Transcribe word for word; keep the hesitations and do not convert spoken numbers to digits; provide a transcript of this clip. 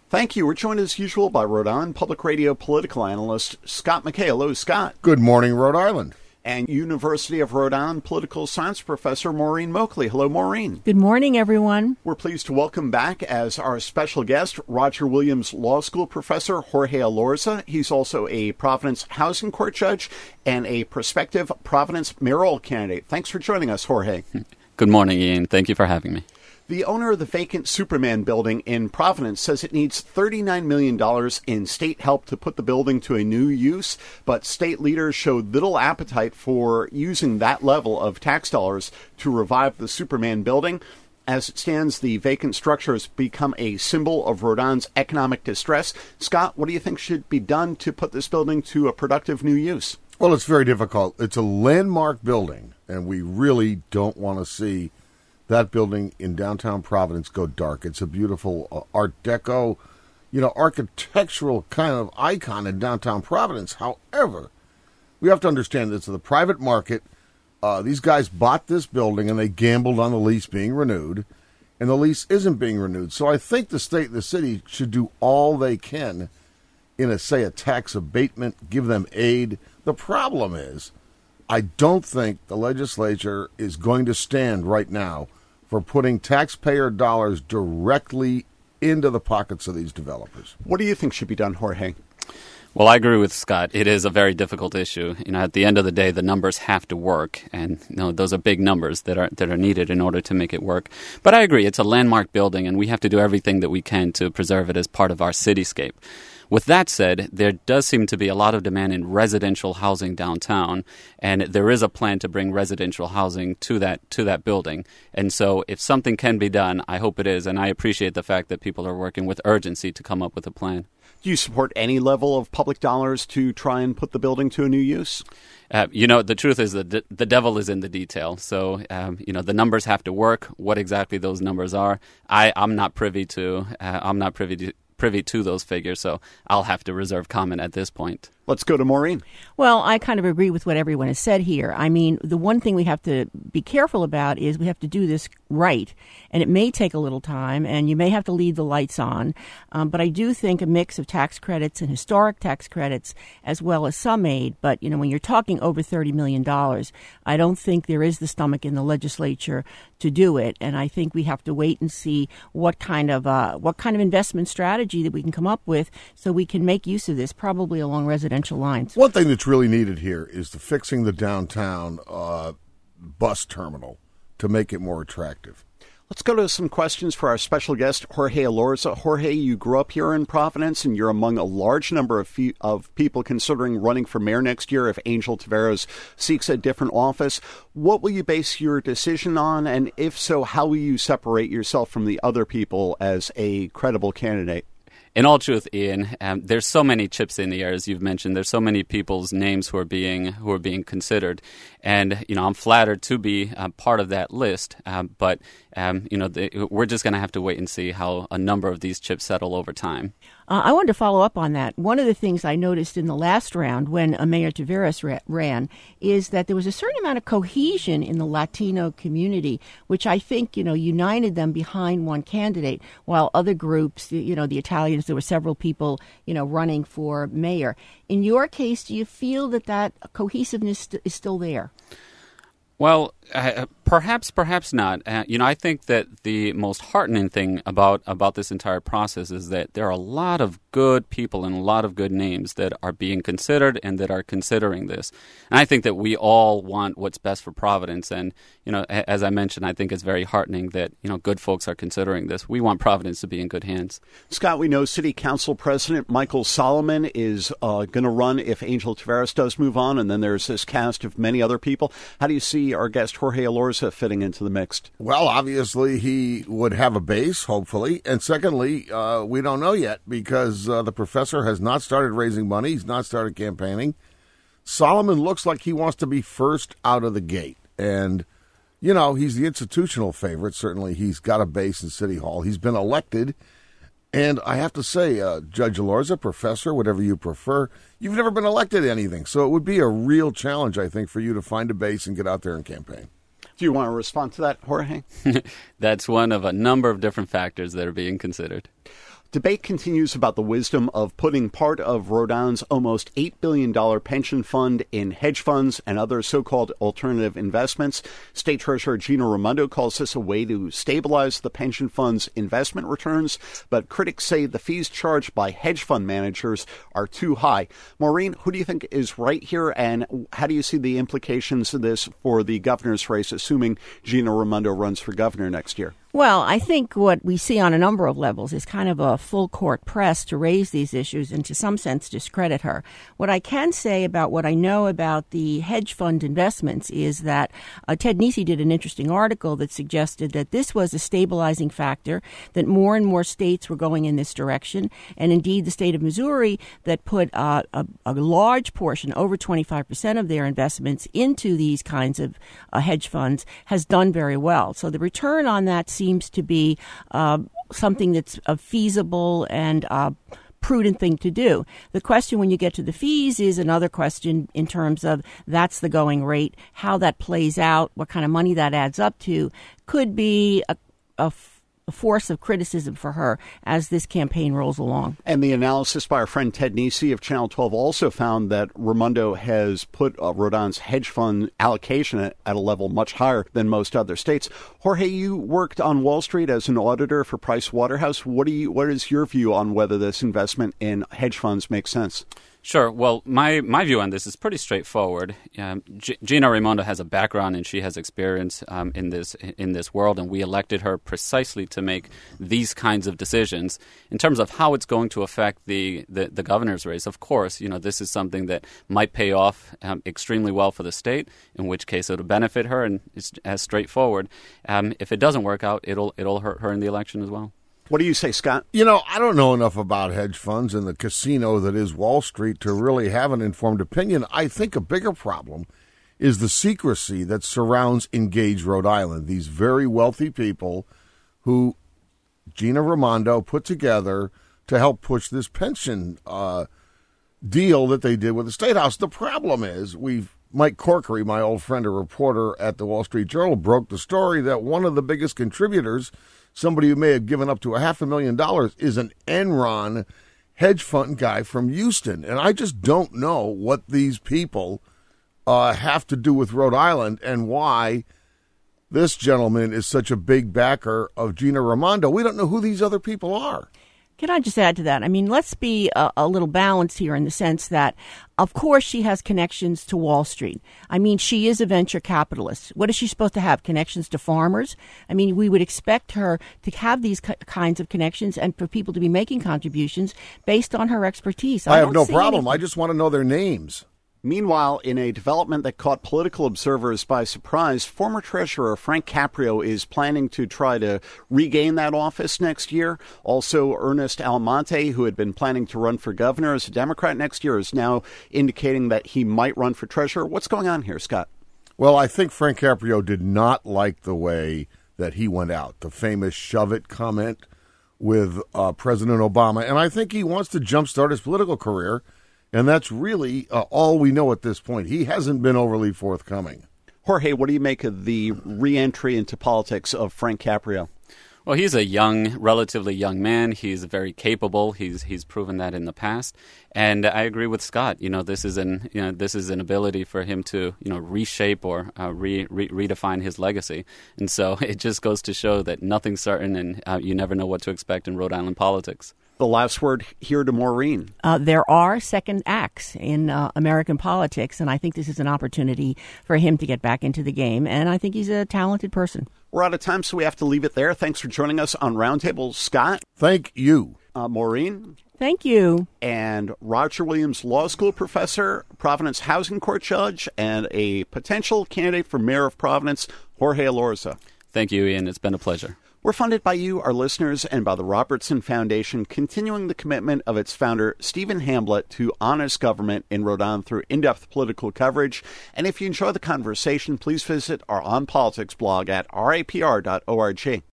Thank you. We're joined as usual by Rhode Island Public Radio political analyst Scott McKay. Hello, Scott. Good morning, Rhode Island. And University of Rhode Island political science professor Maureen Moakley. Hello, Maureen. Good morning, everyone. We're pleased to welcome back as our special guest Roger Williams Law School professor Jorge Elorza. He's also a Providence Housing Court judge and a prospective Providence mayoral candidate. Thanks for joining us, Jorge. Good morning, Ian. Thank you for having me. The owner of the vacant Superman building in Providence says it needs thirty-nine million dollars in state help to put the building to a new use, but state leaders showed little appetite for using that level of tax dollars to revive the Superman building. As it stands, the vacant structure has become a symbol of Rhode Island's economic distress. Scott, what do you think should be done to put this building to a productive new use? Well, it's very difficult. It's a landmark building, and we really don't want to see that building in downtown Providence go dark. It's a beautiful uh, Art Deco, you know, architectural kind of icon in downtown Providence. However, we have to understand this. The private market, uh, these guys bought this building and they gambled on the lease being renewed, and the lease isn't being renewed. So I think the state and the city should do all they can in, a, say, a tax abatement, give them aid. The problem is, I don't think the legislature is going to stand right now for putting taxpayer dollars directly into the pockets of these developers. What do you think should be done, Jorge? Well, I agree with Scott. It is a very difficult issue. You know, at the end of the day, the numbers have to work, and you know, those are big numbers that are that are needed in order to make it work. But I agree, it's a landmark building, and we have to do everything that we can to preserve it as part of our cityscape. With that said, there does seem to be a lot of demand in residential housing downtown, and there is a plan to bring residential housing to that to that building. And so if something can be done, I hope it is, and I appreciate the fact that people are working with urgency to come up with a plan. Do you support any level of public dollars to try and put the building to a new use? Uh, you know, the truth is that the, the devil is in the detail. So, um, you know, the numbers have to work. What exactly those numbers are, I, I'm not privy to. Uh, I'm not privy to. privy to those figures, so I'll have to reserve comment at this point. Let's go to Maureen. Well, I kind of agree with what everyone has said here. I mean, the one thing we have to be careful about is we have to do this right, and it may take a little time, and you may have to leave the lights on, um, but I do think a mix of tax credits and historic tax credits as well as some aid, but, you know, when you're talking over thirty million dollars, I don't think there is the stomach in the legislature to do it, and I think we have to wait and see what kind of uh, what kind of investment strategy that we can come up with so we can make use of this, probably along residential lines. One thing that's really needed here is the fixing the downtown uh, bus terminal to make it more attractive. Let's go to some questions for our special guest, Jorge Elorza. Jorge, you grew up here in Providence, and you're among a large number of, fe- of people considering running for mayor next year if Angel Taveras seeks a different office. What will you base your decision on? And if so, how will you separate yourself from the other people as a credible candidate? In all truth, Ian, um, there's so many chips in the air, as you've mentioned. There's so many people's names who are being who are being considered, and you know I'm flattered to be uh, part of that list. Um, but um, you know the, we're just going to have to wait and see how a number of these chips settle over time. Uh, I wanted to follow up on that. One of the things I noticed in the last round when uh, Mayor Taveras ra- ran is that there was a certain amount of cohesion in the Latino community, which I think, you know, united them behind one candidate, while other groups, you know, the Italians, there were several people, you know, running for mayor. In your case, do you feel that that cohesiveness st- is still there? Well, uh, perhaps, perhaps not. Uh, you know, I think that the most heartening thing about, about this entire process is that there are a lot of good people and a lot of good names that are being considered and that are considering this. And I think that we all want what's best for Providence. And, you know, as I mentioned, I think it's very heartening that, you know, good folks are considering this. We want Providence to be in good hands. Scott, we know City Council President Michael Solomon is uh, going to run if Angel Taveras does move on, and then there's this cast of many other people. How do you see our guest Jorge Elorza fitting into the mix? Well, obviously he would have a base, hopefully. And secondly, uh, we don't know yet because uh, the professor has not started raising money. He's not started campaigning. Solomon looks like he wants to be first out of the gate. And, you know, he's the institutional favorite. Certainly he's got a base in City Hall. He's been elected. And I have to say, uh, Judge Elorza, professor, whatever you prefer, you've never been elected to anything. So it would be a real challenge, I think, for you to find a base and get out there and campaign. Do you want to respond to that, Jorge? That's one of a number of different factors that are being considered. Debate continues about the wisdom of putting part of Rhode Island's almost eight billion dollars pension fund in hedge funds and other so-called alternative investments. State Treasurer Gina Raimondo calls this a way to stabilize the pension fund's investment returns, but critics say the fees charged by hedge fund managers are too high. Maureen, who do you think is right here, and how do you see the implications of this for the governor's race, assuming Gina Raimondo runs for governor next year? Well, I think what we see on a number of levels is kind of a full court press to raise these issues and to some sense discredit her. What I can say about what I know about the hedge fund investments is that uh, Ted Nesi did an interesting article that suggested that this was a stabilizing factor, that more and more states were going in this direction, and indeed the state of Missouri that put uh, a, a large portion, over twenty-five percent of their investments into these kinds of uh, hedge funds has done very well. So the return on that seems seems to be uh, something that's a feasible and uh, prudent thing to do. The question when you get to the fees is another question in terms of that's the going rate, how that plays out, what kind of money that adds up to, could be a, a a force of criticism for her as this campaign rolls along. And the analysis by our friend Ted Nesi of Channel twelve also found that Raimondo has put uh, Rhode Island's hedge fund allocation at, at a level much higher than most other states. Jorge, you worked on Wall Street as an auditor for Price Waterhouse. What do you? What is your view on whether this investment in hedge funds makes sense? Sure. Well, my, my view on this is pretty straightforward. Um, G- Gina Raimondo has a background and she has experience um, in this in this world, and we elected her precisely to make these kinds of decisions. In terms of how it's going to affect the, the, the governor's race, of course, you know, this is something that might pay off um, extremely well for the state, in which case it'll benefit her, and it's as straightforward. Um, if it doesn't work out, it'll it'll hurt her in the election as well. What do you say, Scott? You know, I don't know enough about hedge funds and the casino that is Wall Street to really have an informed opinion. I think a bigger problem is the secrecy that surrounds Engage Rhode Island. These very wealthy people who Gina Raimondo put together to help push this pension uh, deal that they did with the State House. The problem is we've Mike Corkery, my old friend, a reporter at the Wall Street Journal, broke the story that one of the biggest contributors, somebody who may have given up to a half a million dollars, is an Enron hedge fund guy from Houston. And I just don't know what these people uh, have to do with Rhode Island and why this gentleman is such a big backer of Gina Raimondo. We don't know who these other people are. Can I just add to that? I mean, let's be a, a little balanced here in the sense that, of course, she has connections to Wall Street. I mean, she is a venture capitalist. What is she supposed to have? Connections to farmers? I mean, we would expect her to have these k- kinds of connections and for people to be making contributions based on her expertise. I, I have no problem. Anything. I just want to know their names. Meanwhile, in a development that caught political observers by surprise, former Treasurer Frank Caprio is planning to try to regain that office next year. Also, Ernest Almonte, who had been planning to run for governor as a Democrat next year, is now indicating that he might run for treasurer. What's going on here, Scott? Well, I think Frank Caprio did not like the way that he went out, the famous shove it comment with uh, President Obama. And I think he wants to jumpstart his political career. And that's really uh, all we know at this point. He hasn't been overly forthcoming. Jorge, what do you make of the re-entry into politics of Frank Caprio? Well, he's a young, relatively young man. He's very capable. He's he's proven that in the past, and I agree with Scott. You know, this is an you know this is an ability for him to you know reshape or uh, re, re, redefine his legacy, and so it just goes to show that nothing's certain, and uh, you never know what to expect in Rhode Island politics. The last word here to Maureen. Uh, there are second acts in uh, American politics, and I think this is an opportunity for him to get back into the game, and I think he's a talented person. We're out of time, so we have to leave it there. Thanks for joining us on Roundtable. Scott. Thank you. Uh, Maureen. Thank you. And Roger Williams, law school professor, Providence Housing Court judge, and a potential candidate for mayor of Providence, Jorge Elorza. Thank you, Ian. It's been a pleasure. We're funded by you, our listeners, and by the Robertson Foundation, continuing the commitment of its founder, Stephen Hamblett, to honest government in Rhode Island through in-depth political coverage. And if you enjoy the conversation, please visit our On Politics blog at r a p r dot org.